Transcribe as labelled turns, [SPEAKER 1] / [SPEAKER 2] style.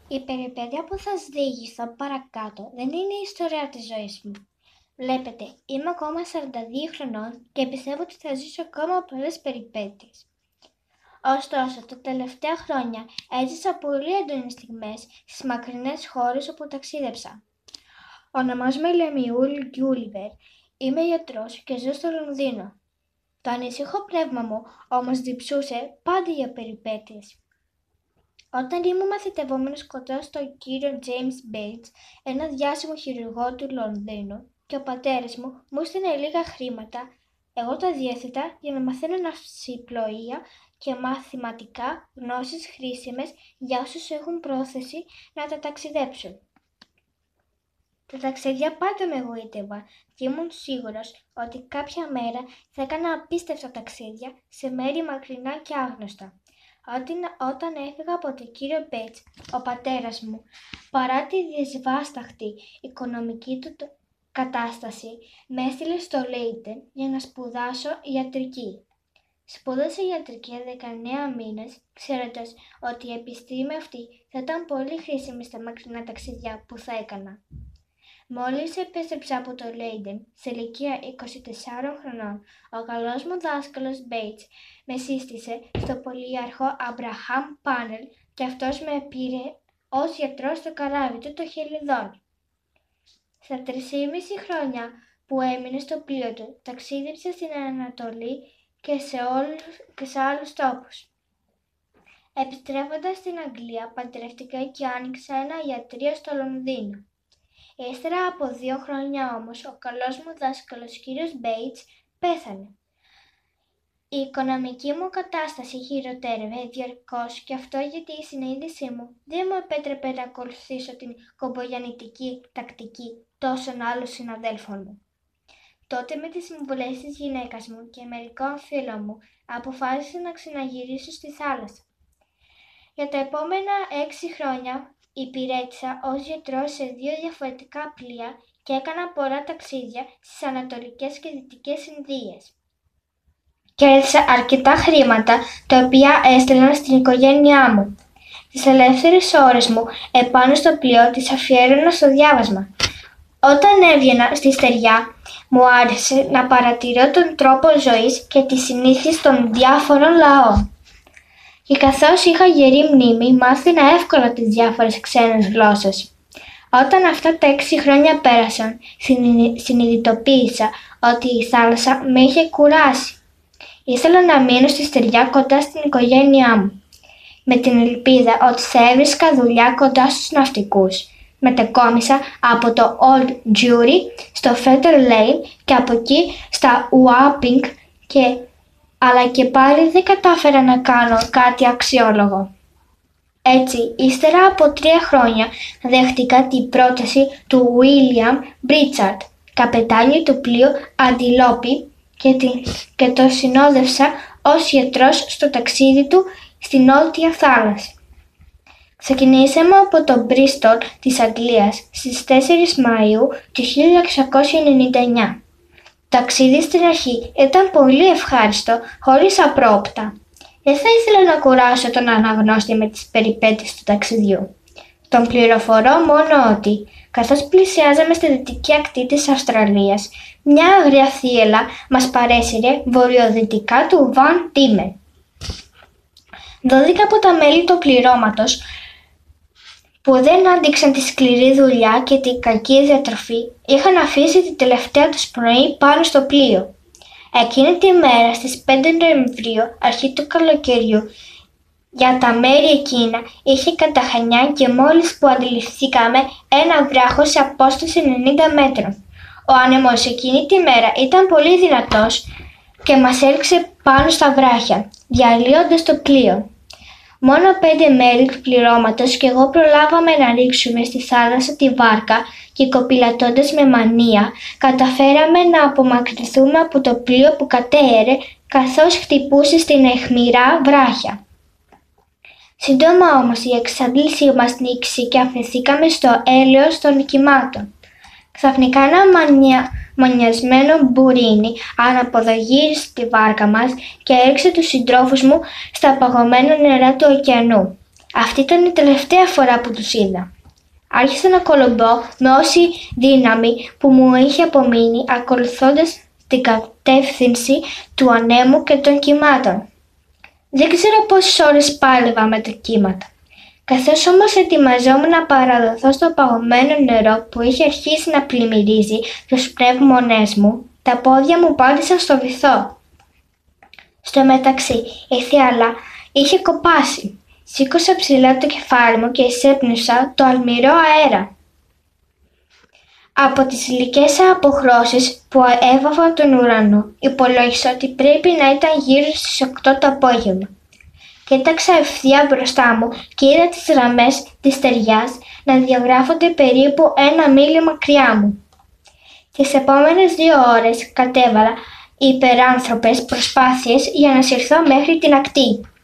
[SPEAKER 1] Η περιπέτεια που θα σας διηγηθώ παρακάτω δεν είναι η ιστορία της ζωής μου. Βλέπετε, είμαι ακόμα 42 χρονών και πιστεύω ότι θα ζήσω ακόμα πολλές περιπέτειες. Ωστόσο, τα τελευταία χρόνια έζησα πολύ έντονες στιγμές στις μακρινές χώρες όπου ταξίδεψα. Ονομάζομαι Λεμιούλ Γκιούλιβερ, είμαι γιατρός και ζω στο Λονδίνο. Το ανησυχό πνεύμα μου όμως διψούσε πάντα για περιπέτειες. Όταν ήμουν μαθητευόμενος κοντά στον κύριο James Bates, ένα διάσημο χειρουργό του Λονδίνου, και ο πατέρας μου έστεινε λίγα χρήματα, εγώ τα διέθετα για να μαθαίνω ναυσιπλοεία και μαθηματικά, γνώσεις χρήσιμες για όσους έχουν πρόθεση να τα ταξιδέψουν. Τα ταξίδια πάντα με εγωίτευαν και ήμουν σίγουρος ότι κάποια μέρα θα έκανα απίστευτα ταξίδια σε μέρη μακρινά και άγνωστα. Όταν έφυγα από τον κύριο Μπέτς, ο πατέρας μου, παρά τη δυσβάσταχτη οικονομική του κατάσταση, με έστειλε στο Λέιντεν για να σπουδάσω ιατρική. Σπούδασα ιατρική 19 μήνες, ξέροντας ότι η επιστήμη αυτή θα ήταν πολύ χρήσιμη στα μακρινά ταξίδια που θα έκανα. Μόλις επέστρεψα από το Λέιντεν, σε ηλικία 24 χρονών, ο καλός μου δάσκαλος Μπέιτς με σύστησε στο πολυάρχο Αμπραχάμ Πάνελ και αυτός με πήρε ως γιατρό στο καράβι του το Χελιδόν. Στα 3,5 χρόνια που έμεινε στο πλοίο του, ταξίδεψε στην Ανατολή και σε άλλους τόπους. Επιστρέφοντας στην Αγγλία, παντρεύτηκα και άνοιξα ένα ιατρείο στο Λονδίνο. Ύστερα από 2 χρόνια όμως, ο καλός μου δάσκαλος κύριος Μπέιτς πέθανε. Η οικονομική μου κατάσταση χειροτέρευε διαρκώς και αυτό γιατί η συνείδησή μου δεν μου επέτρεπε να ακολουθήσω την κομπογιαννητική τακτική τόσων άλλων συναδέλφων μου. Τότε με τις συμβουλές της γυναίκας μου και μερικών φίλων μου αποφάσισα να ξαναγυρίσω στη θάλασσα. Για τα επόμενα 6 χρόνια υπηρέτησα ως γιατρός σε 2 διαφορετικά πλοία και έκανα πολλά ταξίδια στις Ανατολικές και Δυτικές Ινδίες. Κέρδισα αρκετά χρήματα, τα οποία έστελνα στην οικογένειά μου. Τις ελεύθερες ώρες μου επάνω στο πλοίο τις αφιέρωνα στο διάβασμα. Όταν έβγαινα στη στεριά, μου άρεσε να παρατηρώ τον τρόπο ζωής και τις συνήθειες των διάφορων λαών. Και καθώς είχα γερή μνήμη, μάθαινα εύκολα τις διάφορες ξένες γλώσσες. Όταν αυτά τα 6 χρόνια πέρασαν, συνειδητοποίησα ότι η θάλασσα με είχε κουράσει. Ήθελα να μείνω στη στεριά κοντά στην οικογένειά μου, με την ελπίδα ότι θα έβρισκα δουλειά κοντά στους ναυτικούς. Μετακόμισα από το Old Jewry στο Fetter Lane και από εκεί στα Wapping αλλά και πάλι δεν κατάφερα να κάνω κάτι αξιόλογο. Έτσι, ύστερα από 3 χρόνια δέχτηκα την πρόταση του William Pritchard, καπετάνιου του πλοίου Αντιλόπη, και το συνόδευσα ως γιατρός στο ταξίδι του στη Νότια Θάλασσα. Ξεκινήσαμε από το Μπρίστολ της Αγγλίας στις 4 Μαΐου του 1699. Το ταξίδι στην αρχή ήταν πολύ ευχάριστο, χωρίς απρόπτα. Δεν θα ήθελα να κουράσω τον αναγνώστη με τις περιπέτειες του ταξιδιού. Τον πληροφορώ μόνο ότι, καθώς πλησιάζαμε στη δυτική ακτή της Αυστραλίας, μια αγρία θύελλα μας παρέσυρε βορειοδυτικά του Βαν Ντίμεν. 12 από τα μέλη του πληρώματος, που δεν άντυξαν τη σκληρή δουλειά και την κακή διατροφή, είχαν αφήσει την τελευταία τους πνοή πάνω στο πλοίο. Εκείνη τη μέρα, στις 5 Νοεμβρίου, αρχή του καλοκαιριού, για τα μέρη εκείνα είχε καταχανιά και μόλις που αντιληφθήκαμε ένα βράχο σε απόσταση 90 μέτρων. Ο άνεμος εκείνη τη μέρα ήταν πολύ δυνατός και μας έλξε πάνω στα βράχια, διαλύοντας το πλοίο. Μόνο 5 μέλη του πληρώματος και εγώ προλάβαμε να ρίξουμε στη θάλασσα τη βάρκα και κοπηλατώντας με μανία, καταφέραμε να απομακρυνθούμε από το πλοίο που κατέαιρε καθώς χτυπούσε στην αιχμηρά βράχια. Σύντομα όμως η εξάντλησή μας νίκησε και αφαιθήκαμε στο έλεος των κυμάτων. Ξαφνικά ένα μανιασμένο μπουρίνι αναποδογύρισε τη βάρκα μας και έριξε τους συντρόφους μου στα παγωμένα νερά του ωκεανού. Αυτή ήταν η τελευταία φορά που τους είδα. Άρχισα να κολομπώ με όση δύναμη που μου είχε απομείνει, ακολουθώντας την κατεύθυνση του ανέμου και των κυμάτων. Δεν ξέρω πόσες ώρες πάλευα με τα κύματα. Καθώς όμως ετοιμαζόμουν να παραδοθώ στο παγωμένο νερό που είχε αρχίσει να πλημμυρίζει τους πνεύμονές μου, τα πόδια μου πάτησαν στο βυθό. Στο μεταξύ, η θύελλα είχε κοπάσει. Σήκωσα ψηλά το κεφάλι μου και εισέπνευσα το αλμυρό αέρα. Από τις γλυκές αποχρώσεις που έβαφαν τον ουρανό, υπολόγισα ότι πρέπει να ήταν γύρω στις 8 το απόγευμα. Κοίταξα ευθεία μπροστά μου και είδα τις γραμμές της στεριάς να διαγράφονται περίπου 1 μίλι μακριά μου. Τις επόμενες 2 ώρες κατέβαλα υπεράνθρωπες προσπάθειες για να συρθώ μέχρι την ακτή.